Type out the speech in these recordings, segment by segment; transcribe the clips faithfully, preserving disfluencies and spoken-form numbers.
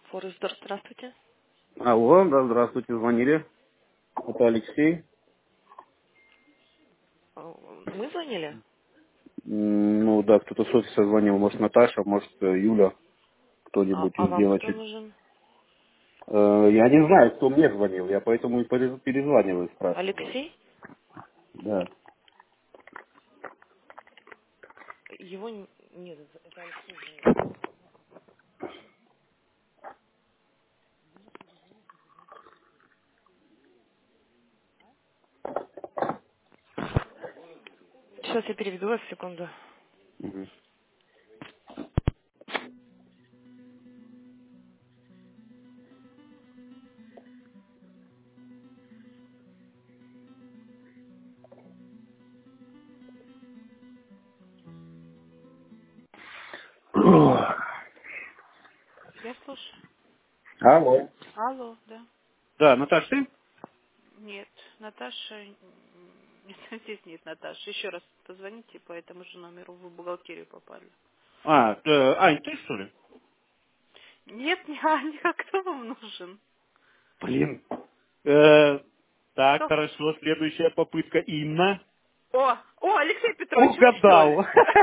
Форестдор, здравствуйте. Алло, да, здравствуйте, звонили. Это Алексей. А, Мы звонили? М, Ну да, кто-то с офиса звонил, может Наташа, может э, Юля, А, кто-нибудь а из вам кто девочек. нужен? Э, Я не знаю, кто мне звонил, я поэтому и перез- перезваниваю, спрашиваю. Алексей? Да. Его н- нет, это это Алексей звонит. Сейчас я переведу вас, секунду. Мгм. Я слушаю. Алло. Алло, да. Да, Наташа, ты? Нет, Наташа... м, Нет, здесь нет Наташи. Еще раз позвоните по этому же номеру. Вы в бухгалтерию попали. А, э, Ань, ты что ли? Нет, не Аня, а кто вам нужен? Блин. Э, так, Кто? хорошо, следующая попытка. Инна. О, о, Алексей Петрович, вы что ли? Угадал.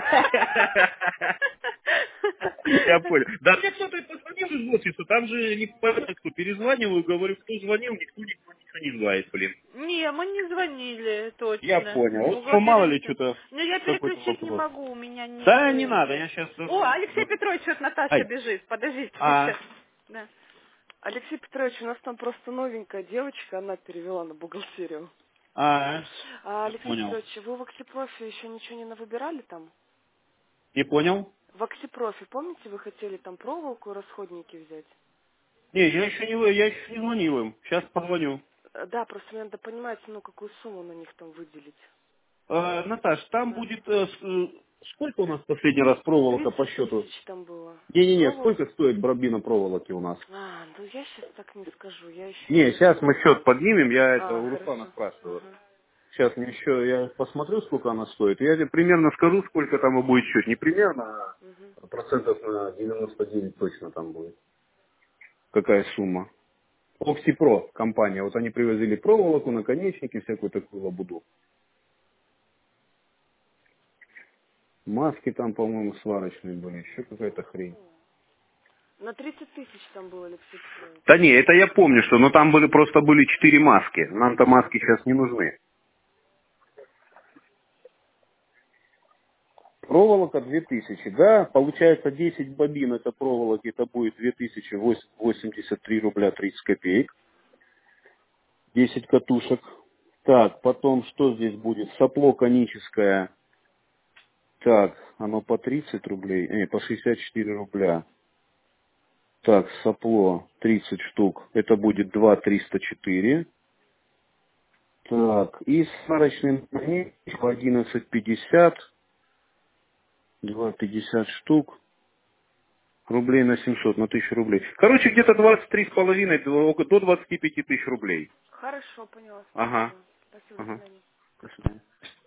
Я понял. Да мне кто-то позвонил из офиса, там же не понятно, кто. Перезваниваю, говорю, кто звонил, никто никто ничего не знает, блин. Не, мы не звонили, Я точно. понял. Ну, мало Бухгалтерия не ли, знает. что-то, Но я какой-то переключить не вопрос. могу, у меня Да, не нету, надо, нет. я сейчас О, даже... Алексей Петрович, вот Наташа Ай. бежит, подождите, мы А, сейчас. Да. Алексей Петрович, у нас там просто новенькая девочка, она перевела на бухгалтерию. а, А, я Алексей понял. Петрович, вы в Оксипрофе еще ничего не навыбирали там? Не понял? В Оксипрофе, помните, вы хотели там проволоку и расходники взять? Не, я еще не, я еще не звонил им. Сейчас позвоню. Э, Да, просто мне надо понимать, ну, какую сумму на них там выделить. Э, Наташ, там Да. будет... э, с- э, сколько у нас последний раз проволока по тридцать счету? тысяч там было. Не-не-не, Проволока. сколько стоит дробина проволоки у нас? А, ну я сейчас так не скажу, я еще не Не, сейчас мы разбираюсь. счет поднимем, я это А, у Руслана хорошо. спрашиваю. Ага. Сейчас мне еще, я посмотрю, сколько она стоит. Я тебе примерно скажу, сколько там и будет счет. Не примерно, Угу. а процентов на девяносто девять точно там будет. Какая сумма? Оксипро компания. Вот они привозили проволоку, наконечники, всякую такую лабуду. Маски там, по-моему, сварочные были. Еще какая-то хрень. На тридцать тысяч там было, Алексей Петрович. Да не, это я помню, что, но там были просто были четыре маски. Нам-то маски сейчас не нужны. Проволока две тысячи, да, получается десять бобин, это проволоки, это будет две тысячи восемьдесят три рубля тридцать копеек, десять катушек. Так, потом что здесь будет? Сопло коническое, так, оно по тридцать рублей, не, по шестьдесят четыре рубля. Так, сопло тридцать штук, это будет два триста четыре. Так, и сварочный наконечник по одиннадцать пятьдесят, два пятьдесят штук. Рублей на семьсот, на тысячу рублей. Короче, где-то двадцать три с половиной до до двадцати пяти тысяч рублей. Хорошо, поняла, Ага, спасибо. Спасибо, до ага. свидания. До свидания.